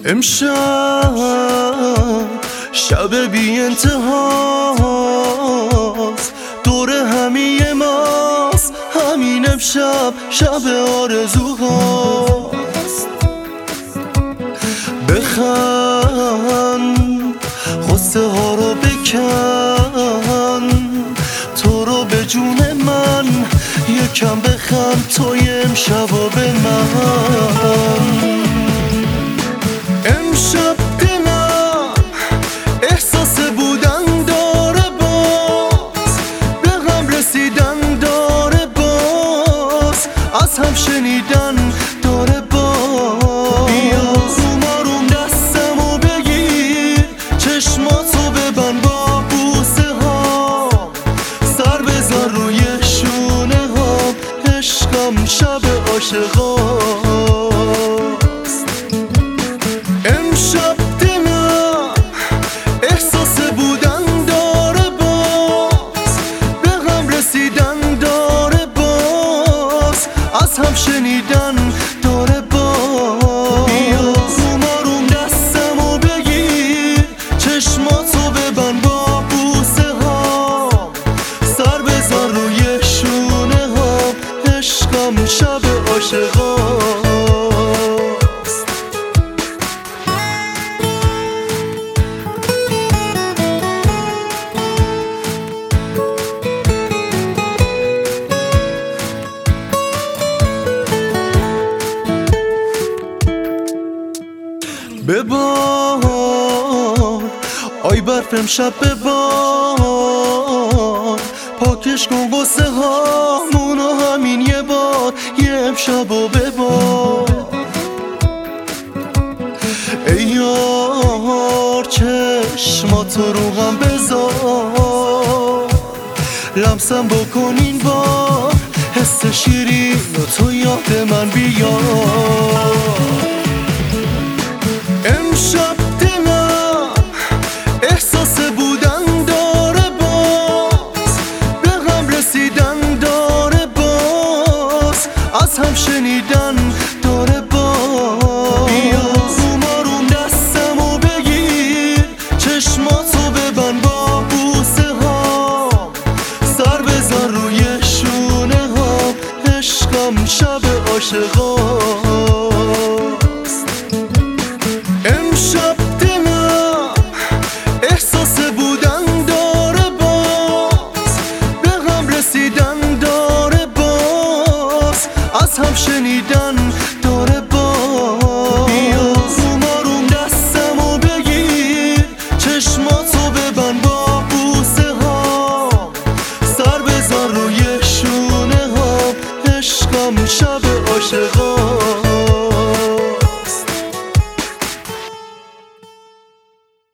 امشب شب بی انتهاست، دور همیه ماست همین امشب شب آرزوهاست. بخند غصه ها رو بکن، تو رو به جون من یکم بخند توی امشب و به من. امشب دلم احساس بودن داره، باز به غم رسیدن داره، باز از هم شنیدن داره، باز بیا روم آروم دستمو بگیر، چشماتو ببند با بوسه ها، سر بزن روی شونه ها، عشقم شب عاشقاست. امشب دلم احساس بودن داره، باز به غم رسیدن داره، باز از هم شنیدن داره، باز بیا روم آروم دستمو بگیر، چشماتو ببند با بوسه ها، سر بزن روی شونه ها، عشقم شب عاشقاست. ببار آی برف امشب ببار، پاکش کن غصه هامونو همین یه بار، یه امشب و ببار. ای یار چشماتو رو هم بذار، لمسم بکن این بار، حس شیرین و تو یاد من بیار. امشب دلم احساس بودن داره، باز به غم رسیدن داره، باز از هم شنیدن داره، باز بیا روم آروم دستمو بگیر، چشماتو ببند با بوسه ها، سر بزن روی شونه ها، عشقم شب عاشقاست. امشب دلم احساس بودن داره، باز به غم رسیدن داره، باز از هم شنیدن داره، باز بیا روم آروم دستمو بگیر، چشماتو ببند با بوسه ها، سر بزن روی شونه ها، عشقم شب